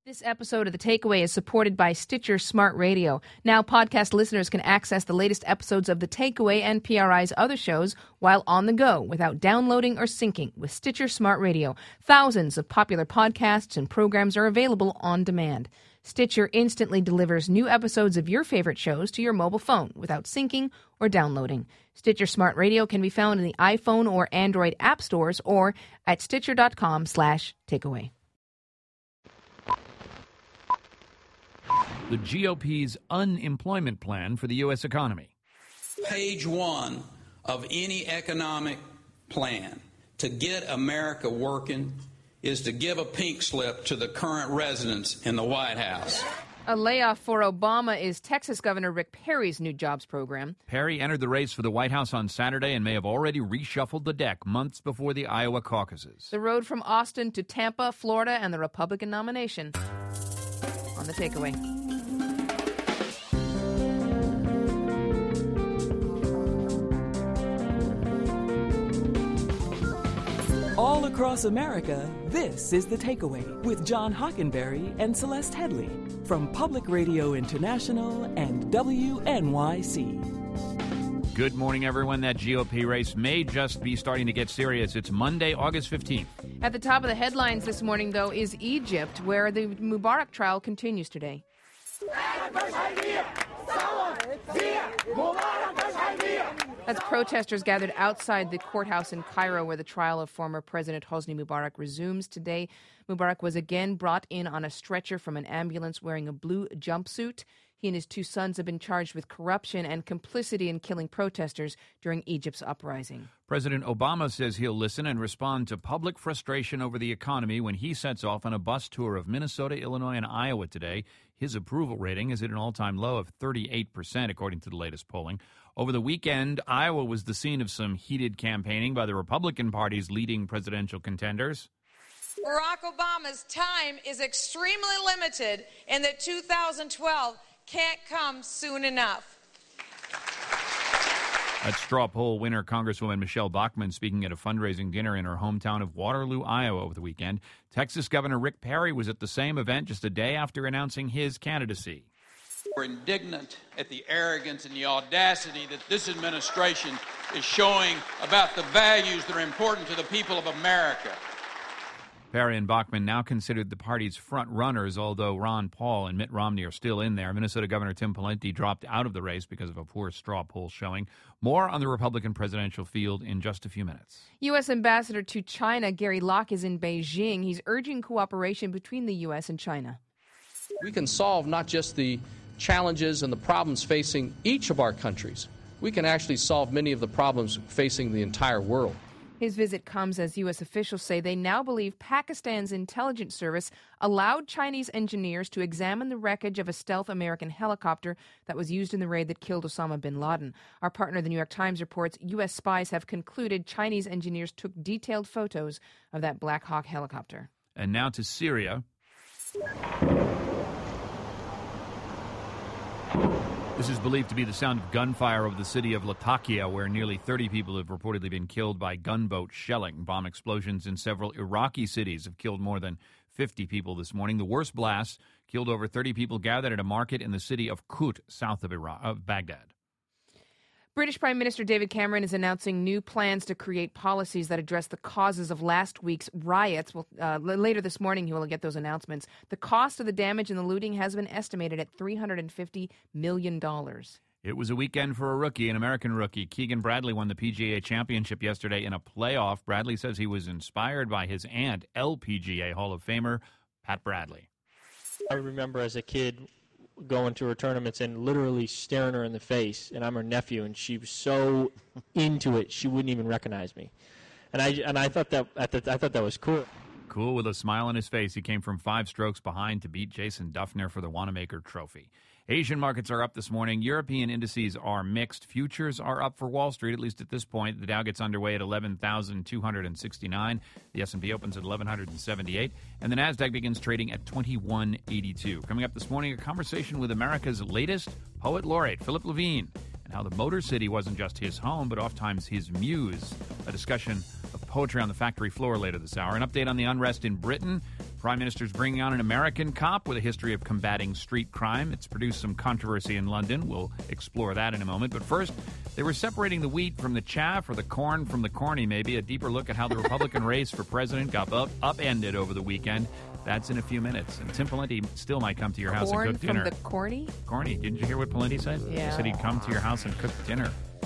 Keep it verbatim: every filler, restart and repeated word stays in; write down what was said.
This episode of The Takeaway is supported by Stitcher Smart Radio. Now podcast listeners can access the latest episodes of The Takeaway and P R I's other shows while on the go without downloading or syncing with Stitcher Smart Radio. Thousands of popular podcasts and programs are available on demand. Stitcher instantly delivers new episodes of your favorite shows to your mobile phone without syncing or downloading. Stitcher Smart Radio can be found in the iPhone or Android app stores or at stitcher.com slash takeaway. The G O P's unemployment plan for the U S economy. Page one of any economic plan to get America working is to give a pink slip to the current residents in the White House. A layoff for Obama is Texas Governor Rick Perry's new jobs program. Perry entered the race for the White House on Saturday and may have already reshuffled the deck months before the Iowa caucuses. The road from Austin to Tampa, Florida, and the Republican nomination. On The Takeaway. All across America, this is The Takeaway with John Hockenberry and Celeste Headley from Public Radio International and W N Y C. Good morning, everyone. That G O P race may just be starting to get serious. It's Monday, August fifteenth. At the top of the headlines this morning, though, is Egypt, where the Mubarak trial continues today. That's protesters gathered outside the courthouse in Cairo where the trial of former President Hosni Mubarak resumes today. Mubarak was again brought in on a stretcher from an ambulance wearing a blue jumpsuit. He and his two sons have been charged with corruption and complicity in killing protesters during Egypt's uprising. President Obama says he'll listen and respond to public frustration over the economy when he sets off on a bus tour of Minnesota, Illinois, and Iowa today. His approval rating is at an all-time low of thirty-eight percent, according to the latest polling. Over the weekend, Iowa was the scene of some heated campaigning by the Republican Party's leading presidential contenders. Barack Obama's time is extremely limited and that two thousand twelve can't come soon enough. That straw poll winner, Congresswoman Michelle Bachmann, speaking at a fundraising dinner in her hometown of Waterloo, Iowa over the weekend. Texas Governor Rick Perry was at the same event just a day after announcing his candidacy. We're indignant at the arrogance and the audacity that this administration is showing about the values that are important to the people of America. Perry and Bachmann now considered the party's front runners, although Ron Paul and Mitt Romney are still in there. Minnesota Governor Tim Pawlenty dropped out of the race because of a poor straw poll showing. More on the Republican presidential field in just a few minutes. U S. Ambassador to China Gary Locke is in Beijing. He's urging cooperation between the U S and China. We can solve not just the challenges and the problems facing each of our countries. We can actually solve many of the problems facing the entire world. His visit comes as U S officials say they now believe Pakistan's intelligence service allowed Chinese engineers to examine the wreckage of a stealth American helicopter that was used in the raid that killed Osama bin Laden. Our partner, the New York Times, reports U S spies have concluded Chinese engineers took detailed photos of that Black Hawk helicopter. And now to Syria. This is believed to be the sound of gunfire over the city of Latakia, where nearly thirty people have reportedly been killed by gunboat shelling. Bomb explosions in several Iraqi cities have killed more than fifty people this morning. The worst blasts killed over thirty people gathered at a market in the city of Kut, south of, Iraq, of Baghdad. British Prime Minister David Cameron is announcing new plans to create policies that address the causes of last week's riots. Well, uh, later this morning, he will get those announcements. The cost of the damage and the looting has been estimated at three hundred fifty million dollars. It was a weekend for a rookie, an American rookie. Keegan Bradley won the P G A championship yesterday in a playoff. Bradley says he was inspired by his aunt, L P G A Hall of Famer Pat Bradley. I remember as a kid going to her tournaments and literally staring her in the face, and I'm her nephew, and she was so into it she wouldn't even recognize me, and I and I thought that I thought, I thought that was cool. Cool with a smile on his face, he came from five strokes behind to beat Jason Duffner for the Wanamaker Trophy. Asian markets are up this morning. European indices are mixed. Futures are up for Wall Street, at least at this point. The Dow gets underway at eleven thousand two hundred sixty-nine. The S and P opens at eleven seventy-eight. And the Nasdaq begins trading at twenty-one eighty-two. Coming up this morning, a conversation with America's latest poet laureate, Philip Levine, and how the Motor City wasn't just his home, but oftentimes his muse. A discussion of poetry on the factory floor later this hour. An update on the unrest in Britain. Prime Minister's bringing on an American cop with a history of combating street crime. It's produced some controversy in London. We'll explore that in a moment. But first, they were separating the wheat from the chaff, or the corn from the corny, maybe. A deeper look at how the Republican race for president got up, upended over the weekend. That's in a few minutes. And Tim Pawlenty still might come to your house Corn and cook dinner. from the corny? Corny. Didn't you hear what Pawlenty said? Yeah. He said he'd come to your house and cook dinner.